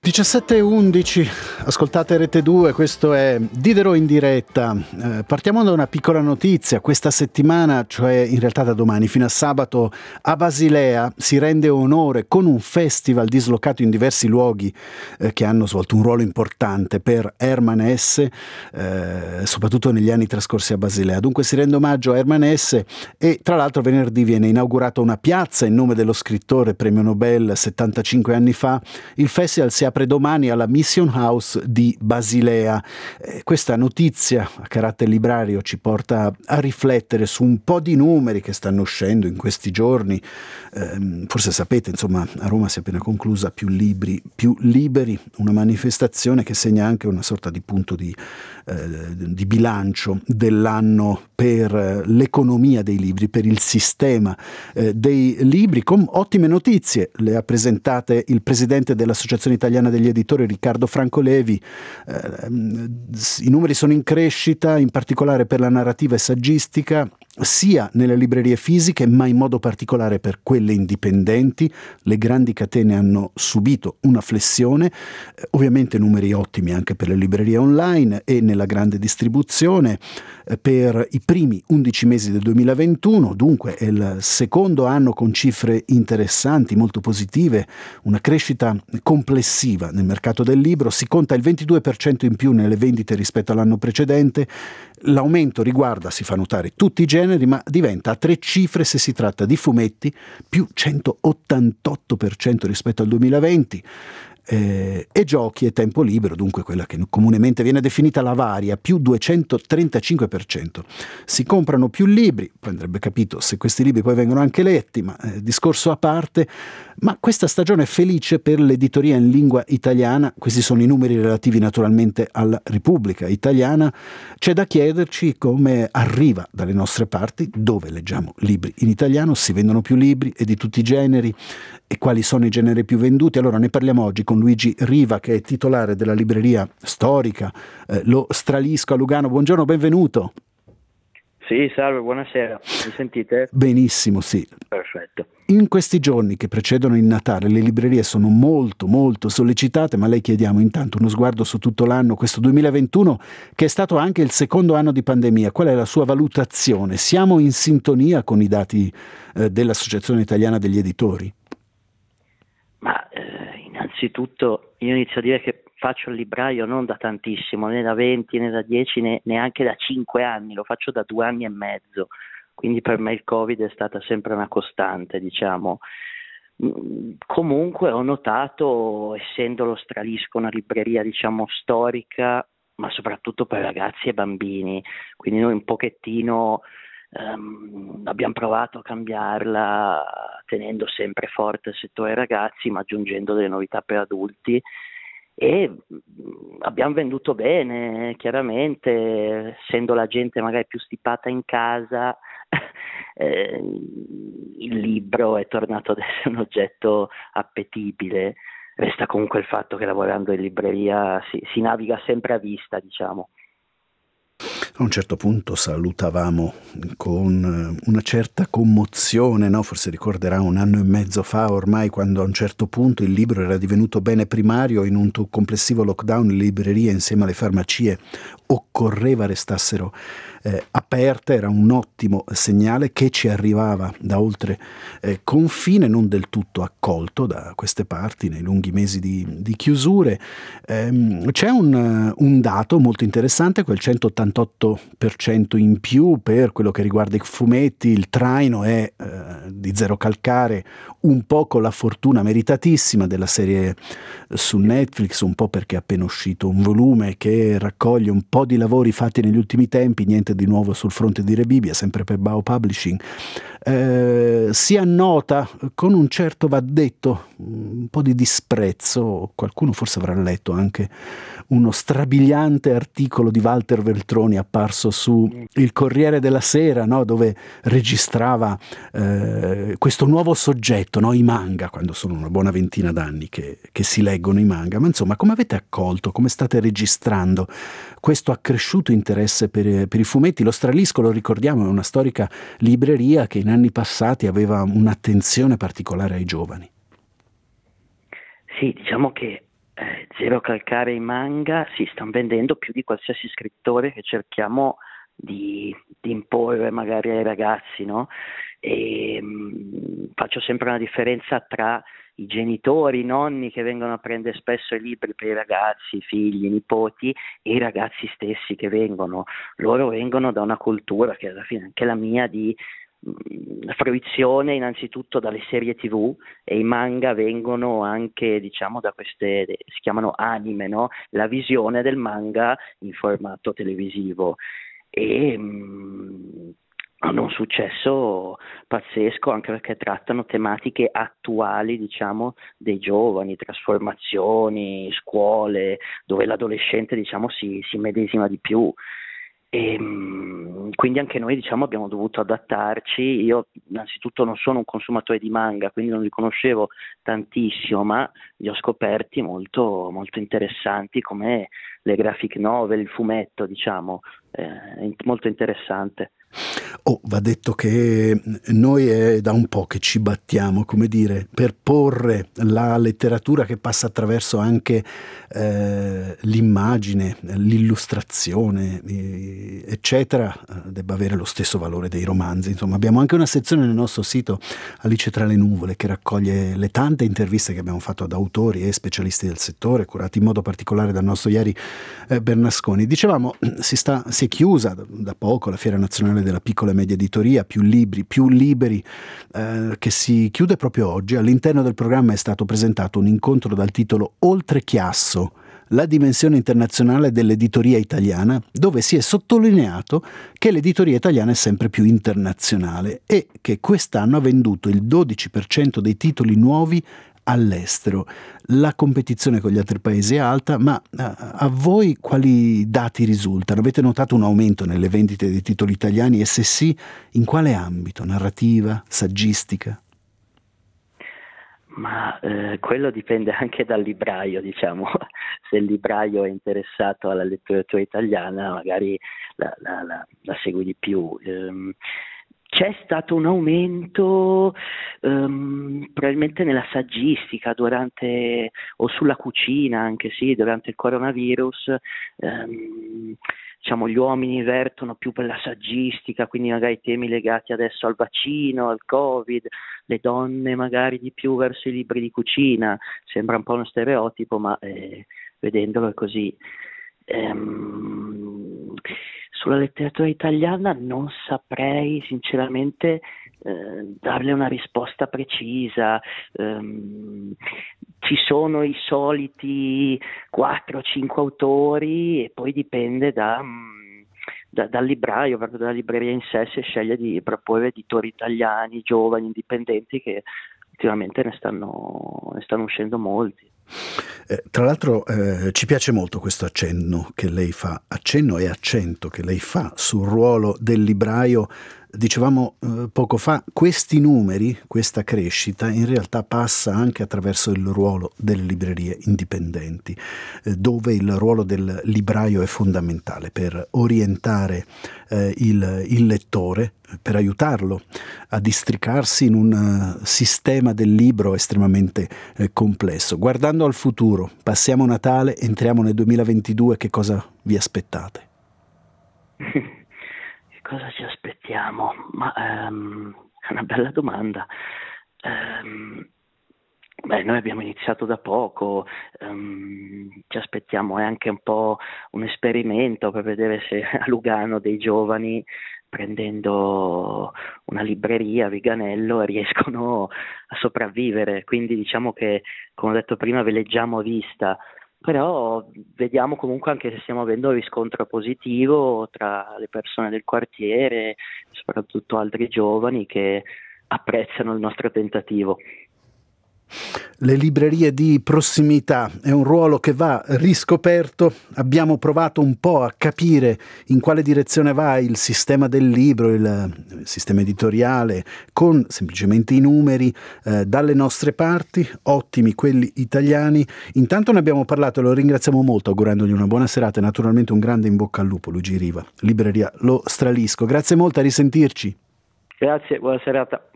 17:11, ascoltate Rete 2, questo è Diderot in diretta. Partiamo da una piccola notizia. Questa settimana, cioè in realtà da domani fino a sabato, a Basilea si rende onore con un festival dislocato in diversi luoghi che hanno svolto un ruolo importante per Hermann Hesse, soprattutto negli anni trascorsi a Basilea. Dunque si rende omaggio a Hermann Hesse e tra l'altro venerdì viene inaugurata una piazza in nome dello scrittore premio Nobel 75 anni fa. Il festival si apre domani alla Mission House di Basilea. Questa notizia a carattere librario ci porta a riflettere su un po' di numeri che stanno uscendo in questi giorni. Forse sapete, insomma, a Roma si è appena conclusa Più liberi, una manifestazione che segna anche una sorta di punto di bilancio dell'anno per l'economia dei libri, per il sistema dei libri, con ottime notizie. Le ha presentate il presidente dell'Associazione Italiana degli Editori, Riccardo Francolevi. I numeri sono in crescita, in particolare per la narrativa e saggistica, sia nelle librerie fisiche, ma in modo particolare per quelle indipendenti. Le grandi catene hanno subito una flessione, ovviamente numeri ottimi anche per le librerie online e nella grande distribuzione. Per i primi 11 mesi del 2021, dunque è il secondo anno con cifre interessanti, molto positive, una crescita complessiva nel mercato del libro. Si conta il 22% in più nelle vendite rispetto all'anno precedente. L'aumento riguarda, si fa notare, tutti i generi, ma diventa a tre cifre se si tratta di fumetti, più 188% rispetto al 2020. E giochi e tempo libero, dunque quella che comunemente viene definita la varia, più 235%. Si comprano più libri, poi andrebbe capito se questi libri poi vengono anche letti, ma discorso a parte. Ma questa stagione è felice per l'editoria in lingua italiana. Questi sono i numeri relativi naturalmente alla Repubblica Italiana. C'è da chiederci come arriva dalle nostre parti, dove leggiamo libri in italiano, si vendono più libri e di tutti i generi, e quali sono i generi più venduti. Allora ne parliamo oggi con Luigi Riva, che è titolare della libreria storica Lo Stralisco a Lugano. Buongiorno, benvenuto. Sì, salve, buonasera. Mi sentite? Benissimo, sì. Perfetto. In questi giorni che precedono il Natale le librerie sono molto sollecitate, ma lei chiediamo intanto uno sguardo su tutto l'anno, questo 2021, che è stato anche il secondo anno di pandemia. Qual è la sua valutazione? Siamo in sintonia con i dati dell'Associazione Italiana degli Editori? Ma innanzitutto io inizio a dire che faccio il libraio non da tantissimo, né da 20 né da 10 neanche da 5 anni, lo faccio da 2 anni e mezzo, quindi per me il Covid è stata sempre una costante, diciamo. Comunque ho notato, essendo Lo Stralisco una libreria diciamo storica, ma soprattutto per ragazzi e bambini, quindi noi un pochettino abbiamo provato a cambiarla tenendo sempre forte il settore ragazzi, ma aggiungendo delle novità per adulti, e abbiamo venduto bene, chiaramente, essendo la gente magari più stipata in casa. Il libro è tornato ad essere un oggetto appetibile. Resta comunque il fatto che lavorando in libreria si naviga sempre a vista, diciamo. A un certo punto salutavamo con una certa commozione, no? Forse ricorderà 1 anno e mezzo fa ormai, quando a un certo punto il libro era divenuto bene primario. In un complessivo lockdown le librerie insieme alle farmacie occorreva restassero aperte. Era un ottimo segnale che ci arrivava da oltre confine, non del tutto accolto da queste parti nei lunghi mesi di chiusure. C'è un dato molto interessante, quel 188% in più per quello che riguarda i fumetti. Il traino è di Zero Calcare, un po' con la fortuna meritatissima della serie su Netflix, un po' perché è appena uscito un volume che raccoglie un po' di lavori fatti negli ultimi tempi, niente di nuovo sul fronte di Rebibia, sempre per Bao Publishing. Si annota con un certo, va detto, un po' di disprezzo. Qualcuno forse avrà letto anche uno strabiliante articolo di Walter Veltroni apparso su Il Corriere della Sera, no? Dove registrava questo nuovo soggetto, no? I manga, quando sono una buona ventina d'anni che si leggono i manga. Ma insomma, come avete accolto, come state registrando questo accresciuto interesse per i fumetti? Lo Stralisco, lo ricordiamo, è una storica libreria che in anni passati aveva un'attenzione particolare ai giovani. Sì, diciamo che Zero calcare i manga si stanno vendendo più di qualsiasi scrittore che cerchiamo di imporre magari ai ragazzi, no? E faccio sempre una differenza tra i genitori, i nonni che vengono a prendere spesso i libri per i ragazzi, i figli, i nipoti, e i ragazzi stessi che vengono. Loro vengono da una cultura che alla fine è anche la mia, di fruizione innanzitutto dalle serie TV, e i manga vengono anche, diciamo, da queste, si chiamano anime, no? La visione del manga in formato televisivo, e hanno un successo pazzesco, anche perché trattano tematiche attuali, diciamo, dei giovani, trasformazioni, scuole, dove l'adolescente, diciamo, si medesima di più. E quindi anche noi, diciamo, abbiamo dovuto adattarci. Io innanzitutto non sono un consumatore di manga, quindi non li conoscevo tantissimo, ma li ho scoperti molto, molto interessanti, come le graphic novel, il fumetto, diciamo, molto interessante. Va detto che noi è da un po' che ci battiamo, come dire, per porre la letteratura che passa attraverso anche l'immagine, l'illustrazione, eccetera, debba avere lo stesso valore dei romanzi. Insomma, abbiamo anche una sezione nel nostro sito Alice tra le nuvole, che raccoglie le tante interviste che abbiamo fatto ad autori e specialisti del settore, curati in modo particolare dal nostro Ieri Bernasconi. Dicevamo, si è chiusa da poco la Fiera Nazionale della Piccola e Media Editoria, più liberi, che si chiude proprio oggi. All'interno del programma è stato presentato un incontro dal titolo Oltre Chiasso, la dimensione internazionale dell'editoria italiana, dove si è sottolineato che l'editoria italiana è sempre più internazionale e che quest'anno ha venduto il 12% dei titoli nuovi all'estero. La competizione con gli altri paesi è alta, ma a voi quali dati risultano? Avete notato un aumento nelle vendite dei titoli italiani, e se sì, in quale ambito? Narrativa? Saggistica? Ma quello dipende anche dal libraio, diciamo. Se il libraio è interessato alla letteratura italiana, magari la segui di più. C'è stato un aumento probabilmente nella saggistica o sulla cucina, anche sì, durante il coronavirus. Diciamo, gli uomini vertono più per la saggistica, quindi magari temi legati adesso al vaccino, al Covid, le donne magari di più verso i libri di cucina. Sembra un po' uno stereotipo, ma vedendolo è così. Sulla letteratura italiana non saprei sinceramente darle una risposta precisa. Ci sono i soliti 4-5 autori, e poi dipende dal libraio, proprio dalla libreria in sé, se sceglie di proporre editori italiani, giovani, indipendenti, che ultimamente ne stanno uscendo molti. Tra l'altro ci piace molto questo accenno e accento che lei fa sul ruolo del libraio. Dicevamo poco fa, questi numeri, questa crescita in realtà passa anche attraverso il ruolo delle librerie indipendenti, dove il ruolo del libraio è fondamentale per orientare il lettore, per aiutarlo a districarsi in un sistema del libro estremamente complesso. Guardando al futuro, passiamo Natale, entriamo nel 2022, che cosa vi aspettate? Cosa ci aspettiamo? Ma è una bella domanda. Noi abbiamo iniziato da poco, ci aspettiamo, è anche un po' un esperimento per vedere se a Lugano dei giovani, prendendo una libreria a Viganello, riescono a sopravvivere. Quindi diciamo che, come ho detto prima, veleggiamo a vista. Però vediamo comunque anche se stiamo avendo un riscontro positivo tra le persone del quartiere, soprattutto altri giovani che apprezzano il nostro tentativo. Le librerie di prossimità è un ruolo che va riscoperto. Abbiamo provato un po' a capire in quale direzione va il sistema del libro, il sistema editoriale, con semplicemente i numeri dalle nostre parti, ottimi quelli italiani. Intanto ne abbiamo parlato e lo ringraziamo molto, augurandogli una buona serata e naturalmente un grande in bocca al lupo. Luigi Riva, libreria Lo Stralisco. Grazie molto, a risentirci. Grazie, buona serata.